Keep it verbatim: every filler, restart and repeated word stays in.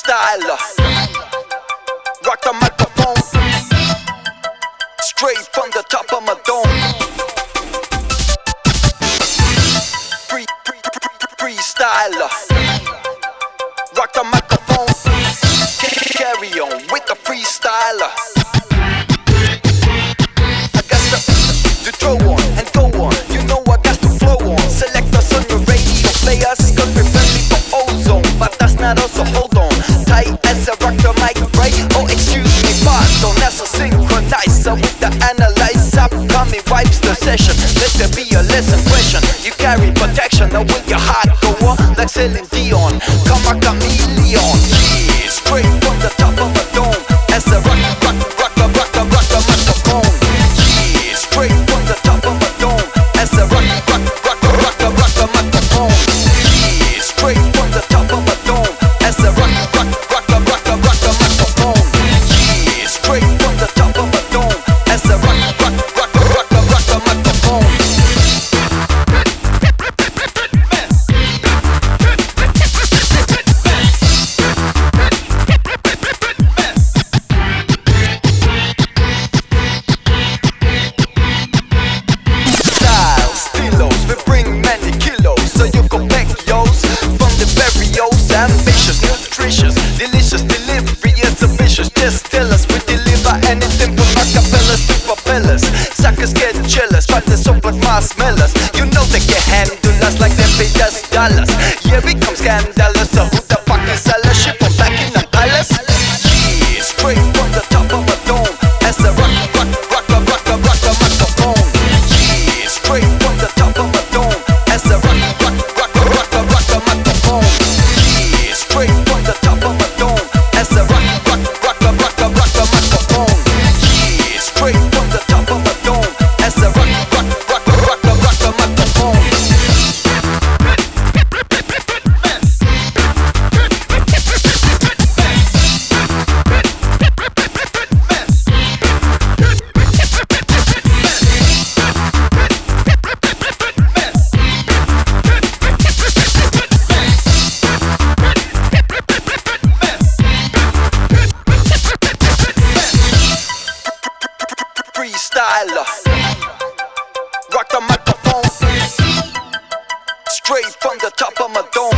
freestyler. Rock the microphone, straight from the top of my dome. Free, free, free, freestyler. Rock the microphone, carry on with the freestyler. I got to, to throw on and go on. You know I got to flow on. Select us on your radio, play us, cause we're friendly for ozone. But that's not us, so hold on. Tight as a rock the mic, right? Oh, excuse me, pardon. That's a synchronizer with the analyzer. Coming wipes the session. Let there be a lesson question. You carry protection, now will your heart go on? Like Celine Dion, come a chameleon. Yeah, straight from the top of a dome. As a rock, rock, rock, rock, rock, rock, rock, microphone. Yeah, straight from the top of a dome. As a rock, rock, rock, rock, rock, rock, microphone. Yeah, straight from the top of a dome. As a rock, rock, rock, rock, rock, rock, microphone. Yeah, straight from the top of a dome. As a rock, rock, rock, rock, rock, rock, microphone. Ambitious, nutritious, delicious, delivery is ambitious. Just tell us, we deliver anything from acapellas to propellers. Suckers get jealous, but they're so but marshmallows. You know they can handle us like they paid us dollars. Yeah, we come scandalous, so who the fuck is a ship from back in the palace? Yeah, straight from the top of a dome. As a rock, rock, rock, rock, rock, rock, rock, microphone. Yeah, straight from the top of a dome. As a rock, rock, rock, rock, rock, rock, microphone. Straight from the top of a dome. As a rock, rock, rock, rock, rock, rock, rock, microphone. Yeah, straight from the top of a dome. As a rock, rock, rock, rock, rock, rock, microphone. Freestyler, rock the microphone, straight from the top of my dome.